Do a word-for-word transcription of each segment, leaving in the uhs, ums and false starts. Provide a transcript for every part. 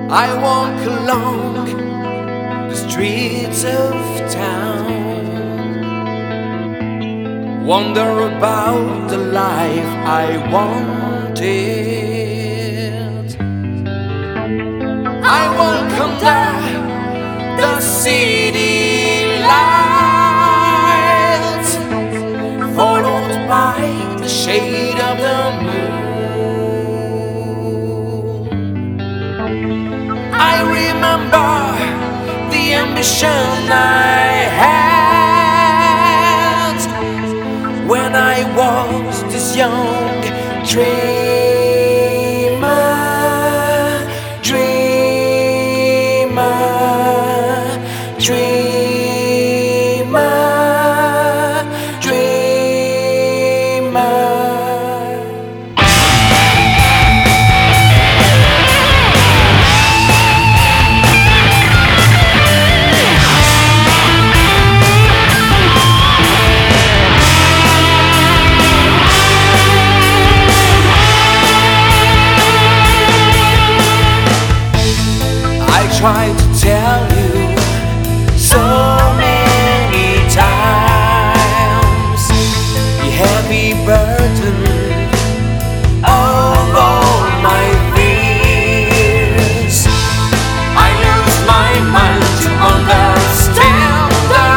I walk along the streets of town, wonder about the life I wanted. I walk under the city lights, followed by the shade of the moon. I remember the ambition I had when I was this young dreamer, dreamer, dreamer, dreamer. I tried to tell you so many times the heavy burden of all my fears. I lose my mind to understand the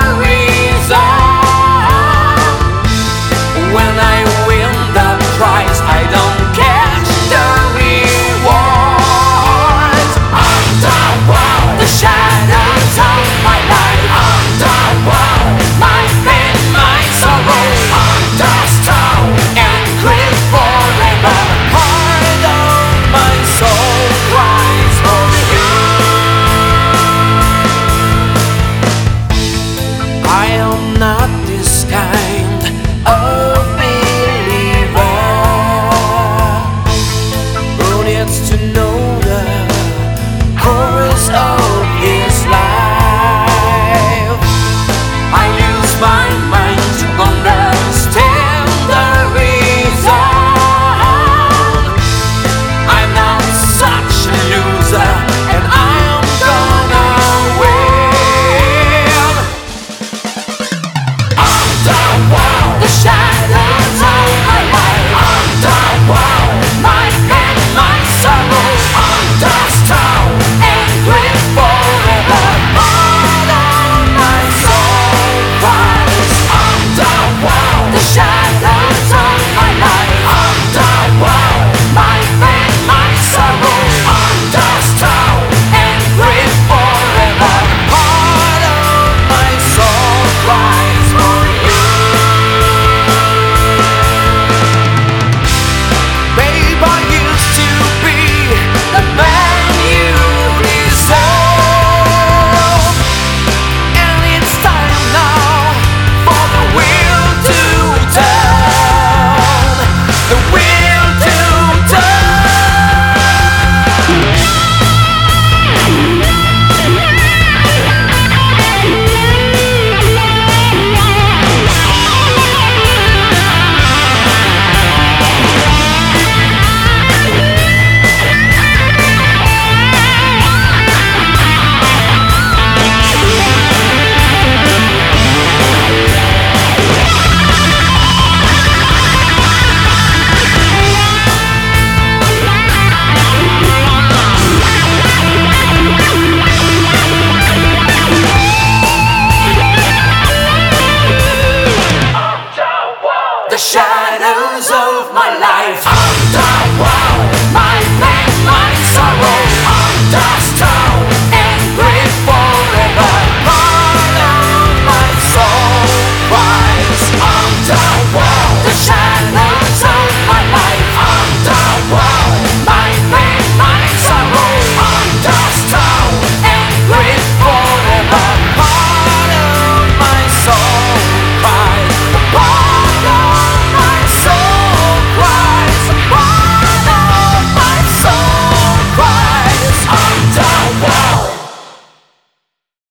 reason. When I win the prize, I don't catch the reward. Underworld, the shadows of my life. Underworld, my pain, my sorrow. Understone and grief forever. Heart of my soul cries for you. I am not this kind of believer who needs to know the chorus of his life. I use my mind to understand the reason. I'm not such a loser, and I am gonna win. Underworld, the shadows of my life. Underworld, my pain, my sorrow. Understone and grief forever. Heart of my soul cries. Underworld, the shadows of my life. Underworld, my pain, my sorrow. Understone and grief forever. Heart of my soul cries for you. Babe, I used to be the man you deserve, and it's time now for the wheel to turn, the wheel to the shadows of my life. Underworld.